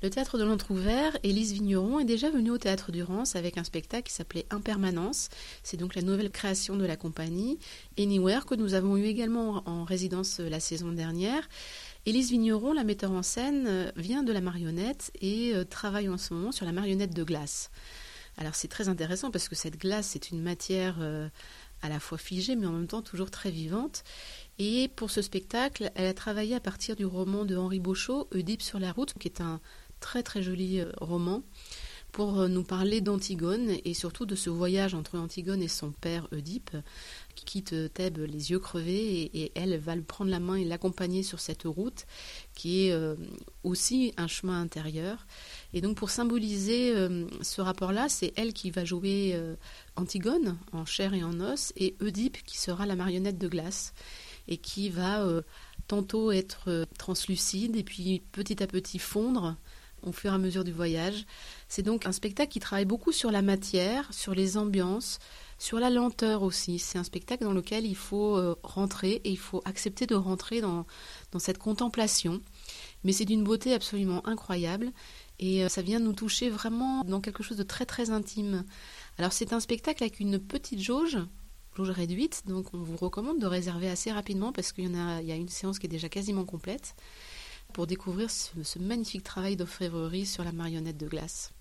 Le théâtre de l'Entrouvert, Élise Vigneron est déjà venue au théâtre du Rance avec un spectacle qui s'appelait Impermanence. C'est donc la nouvelle création de la compagnie Anywhere que nous avons eu également en résidence la saison dernière. Élise Vigneron, la metteur en scène, vient de la marionnette et travaille en ce moment sur la marionnette de glace. Alors c'est très intéressant parce que cette glace, c'est une matière à la fois figée mais en même temps toujours très vivante. Et pour ce spectacle, elle a travaillé à partir du roman de Henri Beauchot, Oedipe sur la route, qui est un très très joli roman, pour nous parler d'Antigone et surtout de ce voyage entre Antigone et son père Oedipe, qui quitte Thèbes les yeux crevés et elle va le prendre la main et l'accompagner sur cette route qui est aussi un chemin intérieur. Et donc pour symboliser ce rapport-là, c'est elle qui va jouer Antigone en chair et en os et Oedipe qui sera la marionnette de glace et qui va tantôt être translucide et puis petit à petit fondre au fur et à mesure du voyage. C'est donc un spectacle qui travaille beaucoup sur la matière, sur les ambiances, sur la lenteur aussi. C'est un spectacle dans lequel il faut rentrer et il faut accepter de rentrer dans cette contemplation. Mais c'est d'une beauté absolument incroyable et ça vient nous toucher vraiment dans quelque chose de très très intime. Alors c'est un spectacle avec une petite jauge réduite, donc on vous recommande de réserver assez rapidement parce qu'il y a une séance qui est déjà quasiment complète pour découvrir ce magnifique travail d'orfèvrerie sur la marionnette de glace.